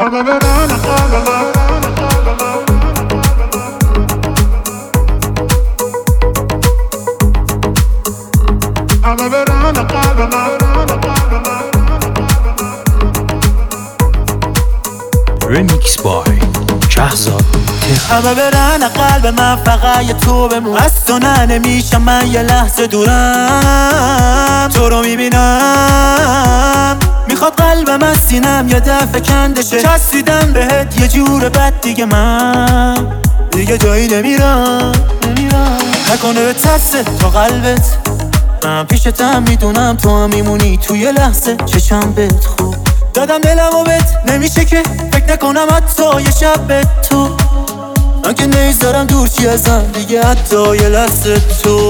Remix by شهزاد. همه برن قلب من فقط یه تو بمون، از تو نمیشم من یه لحظه دورم، تو رو میبینم میخواد قلبم از سینم یه دفعه کندشه، چسبیدم بهت یه جور بد دیگه من دیگه جایی نمیرم نکنه به ترسه تا قلبت، من پیشتم میدونم تو هم میمونی توی لحظه چشم بهت خوب دادم دلمو بهت، نمیشه که فکر نکنم حتی یه شب به تو، من که نیزارم دور چی ازم دیگه حتی یه لحظه تو،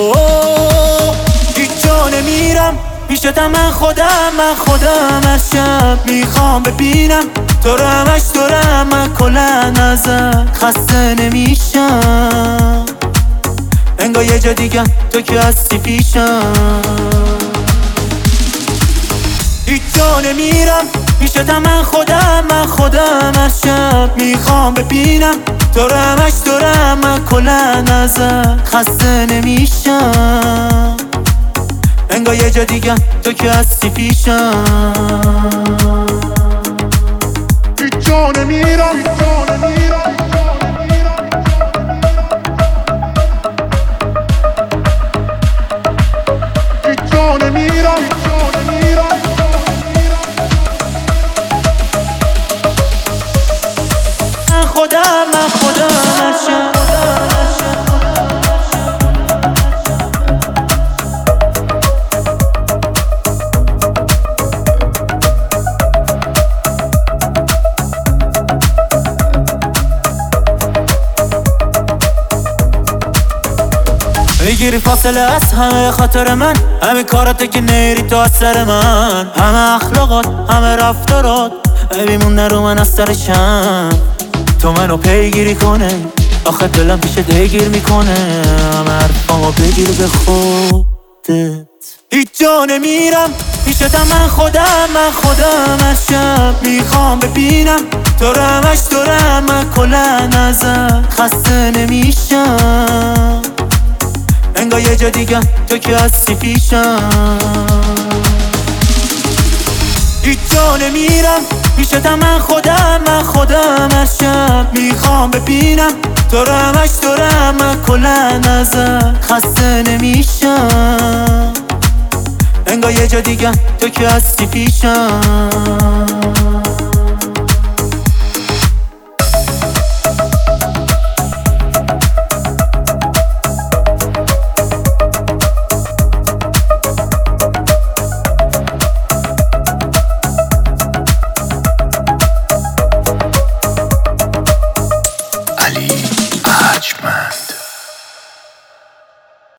هیچ جا نمیرم پیشتم، من خودم از شب میخوام ببینم تو رو همش دارم، من کلن ازم خسته نمیشم، انگار یه جا دیگه تو که هستی پیشم، هیچ جا نمیرم پیشتم، من خودم از شب میخوام ببینم تو رو همش دارم، من کلن ازم خسته نمیشم، انگار یه جا دیگه تو که هستی پیشم، هیچ جا نمیرم هیچ جا نمیرم من خودم از شب میگیری فاصله از همه خاطر من، همه کاراته که نیری تو از سر من، همه اخلاقات همه رفتارات بیمونه رو من از سرشم، تو منو پیگیری کنه آخه دلم پیش دیگیر میکنه، همه حرفامو بگیر به خودت، هیچ جا نمیرم پیشتم، من خودم از شب میخوام ببینم تو رو همش دارم، من کلن ازم خسته نمیشم، انگار یه جا دیگه تو که هستی پیشم، هیچ جا نمیرم پیشتم، من خودم از شب میخوام ببینم تو رو همش دارم، من کلن ازم خسته نمیشم، انگار یه جا دیگه تو که هستی پیشم.